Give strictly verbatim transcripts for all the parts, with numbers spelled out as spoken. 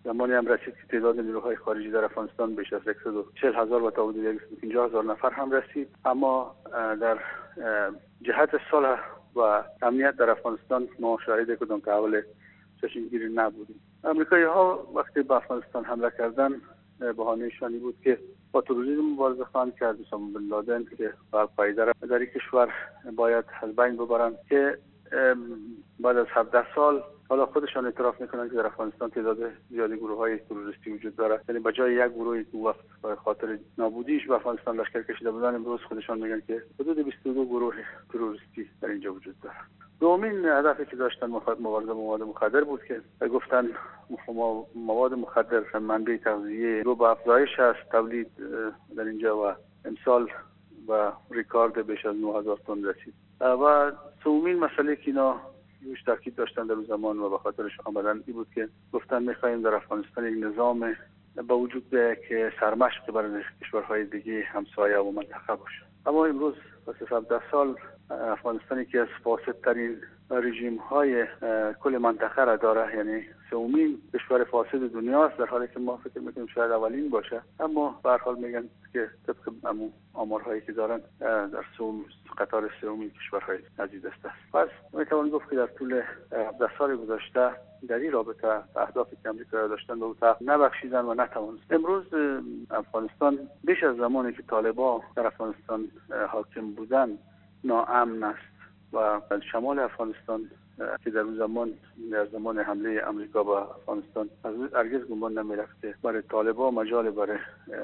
زمانی هم رسید که تعداد نیروهای خارجی در افغانستان بیش از صد و چهل هزار و تا حدود صد و پنجاه هزار نفر هم رسید. اما در جهت صلح و امنیت در افغانستان ما شاهد کدام تحول چشمگیری نبودیم. امریکایی ها وقتی به افغانستان حمله کردن بهانه‌شان بود که با تروریسم مبارزه خواهند کرد، اسامه بن لادن که القاعده را در این کشور باید از بین ببرند، که بعد از هفده سال حالا خودشان اعتراف میکنند که در افغانستان تعداد زیادی گروه‌های تروریستی وجود دارد. یعنی بجای یک گروهی که وقت به خاطر نابودیش به افغانستان لشکر کشیده بودن، امروز خودشان میگن که حدود بیست و دو گروه تروریستی در اینجا وجود دارد. دومین هدفی که داشتن مبارزه مواد مخدر بود که گفتن مواد مخدر منبع تغذیه رو به افزایش است، تولید در اینجا و امسال و ریکارد بیش از نه هزار تن رسید. و سومین مسئله که اینا روش تاکید داشتن در اون زمان و به خاطرش آمدن این بود که گفتن می‌خوایم در افغانستان یک نظام با وجود بیاید که سرمشق برای کشورهای دیگه همسایه و منطقه باشه. اما امروز پس از هفده سال افغانستانی که از فاسدترین رژیم های کل منطقه را داره، یعنی سومین کشور فاسد دنیاست، در حالی که ما فکر میکنیم شاید اولین باشه، اما به هر حال میگن که طبق همون آمارهایی که دارن در سوم قطار سومین کشورهای عزیز است. پس میتوان گفت که در طول هفده سال گذشته در این رابطه اهدافی که امریکا داشتن به اوتا نبخشیدن و نتوانست. امروز افغانستان بیش از زمانی که طالبان در افغانستان حاکم بودن ناامن است و شمال افغانستان که در اون زمان در زمان حمله امریکا به افغانستان هرگز گمان نمی‌رفت که برای طالبان مجال برای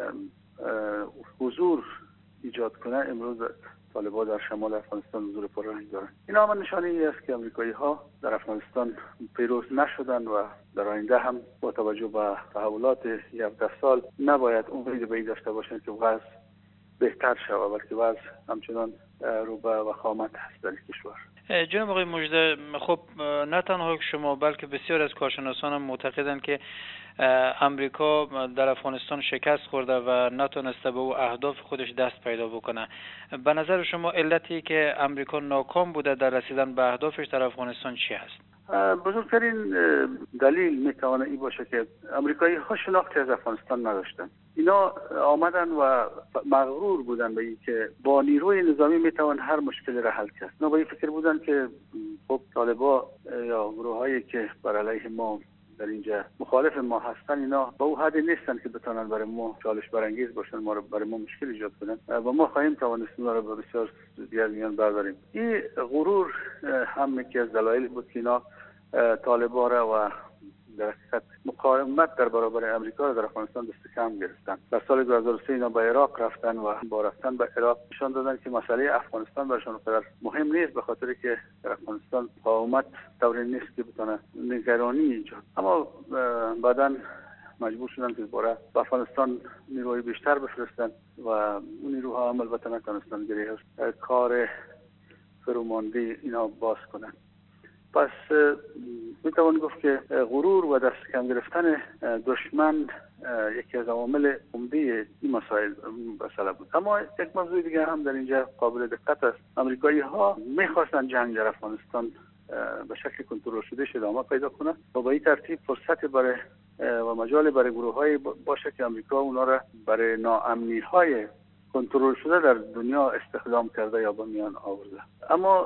حضور ایجاد کنه، امروز طالبان در شمال افغانستان حضور پررنگ دارند. این هم نشانه ای است که امریکایی ها در افغانستان پیروز نشدند و در آینده هم با توجه به تحولات هفده سال نباید امید به این داشته باشند که وضع بهتر شود، بلکه وضع همچنان رو به وخامت هست در کشور. جناب آقای مژده، خب نه تنها شما بلکه بسیار از کارشناسان هم معتقدند که امریکا در افغانستان شکست خورده و نتونسته به او اهداف خودش دست پیدا بکنه. به نظر شما علتی که امریکا ناکام بوده در رسیدن به اهدافش در افغانستان چی است؟ بزرگترین دلیل میتونه این باشه که امریکایی ها شناختی از افغانستان نداشتن. اینا آمدن و مغرور بودن به این که با نیروی نظامی میتوان هر مشکلی را حل کرد. اینا با این فکر بودن که خب طالبان یا گروه هایی که بر علیه ما در اینجا مخالف ما هستن، اینا با او حدی نیستن که بتونن برای ما چالش برانگیز باشن، ما رو برای ما مشکل ایجاد کنن و ما خواهیم توانست اونا رو به بسیار دیگر میان برداریم. این غرور هم یکی از دلایل بود که اینا طالبان را و در حقیقت مقاومت در برابر امریکا را در افغانستان دست کم گرفتن. در سال دو هزار و سه اینا به عراق رفتن و با رفتن به عراق نشان دادن که مسئله افغانستان برشان قدر مهم نیست، به خاطر که در افغانستان مقاومت طوری نیست که بتونه نگرانی ایجاد. اما بعداً مجبور شدن که برای افغانستان نیروی بیشتر بفرستن و اون نیروها عمل البته نتونستن گریه کار فرومانده اینا باز کنن. پس میتوان گفت که غرور و دست کم گرفتن دشمن یکی از عوامل عمده این مسائل مسئله بود. اما یک موضوع دیگه هم در اینجا قابل دقت است. امریکایی ها میخواستن جنگ در افغانستان به شکل کنترل شده ادامه پیدا کنه و با این ترتیب فرصت برای و مجال برای گروه های باشه که امریکا اونا را برای ناامنی های کنترل شده در دنیا استخدام کرده یا با میان آورده. اما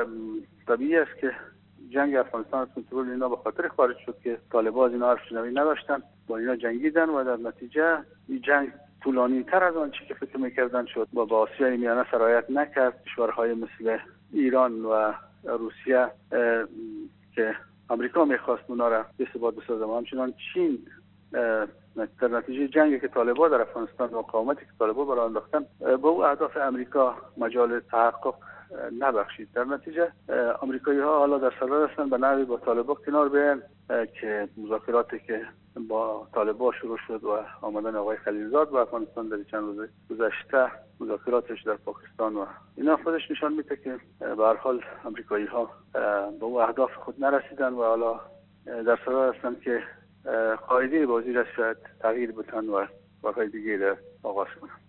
طبیعی است که جنگ افغانستان از کنترل اینا به خاطر خارج شد که طالبان از اینا حرف شنوی نداشتن، با اینا جنگیدن و در نتیجه این جنگ طولانی تر از آنچه که فکر میکردن شد و با آسیای میانه سرایت نکرد. کشورهای مثل ایران و روسیه که امریکا میخواست اونا را بثبات بسازه و همچنان چین در نتیجه جنگی که طالبان در افغانستان و مقاومتی که طالبان برای انداختن با او اهداف امریکا مجال تحقق نبخشید. در نتیجه امریکایی ها حالا در صدد هستند به نحوی با طالبان کنار بیان که مذاکراتی که با طالبان شروع شد و آمدن آقای خلیلزاد به افغانستان در چند روز گذشته، مذاکراتش در پاکستان و اینا خودش نشان میده که به هر حال امریکایی ها به او اهداف خود نرسیدن و حالا در صدد هستند که قاعده بازی را شاید تغییر بدن و کارهای دیگه را آغاز کنند.